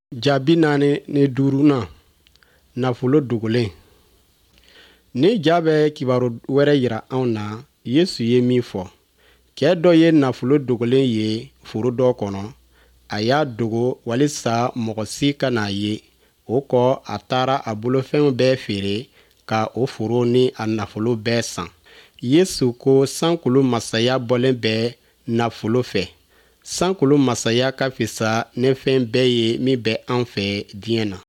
Jaabi 4 ni 5 na nafolo dogolen. Ni ja bɛ kibaru wɛrɛ yira anw na, Yesu ye min fɔ. Cɛ dɔ ye nafolo dogolen ye foro dɔ kɔnɔ. A y'a dogo walisa mɔgɔ si ka n'a ye. O kɔ a taara a bolofɛnw bɛɛ feere ka o foro ni a nafolo bɛɛ san. Yesu ko sankolo masaya bɔlen bɛ nafolo fɛ. Sankolo masaya ka fisa ni fɛn bɛɛ ye min bɛ an fɛ diɲɛ na.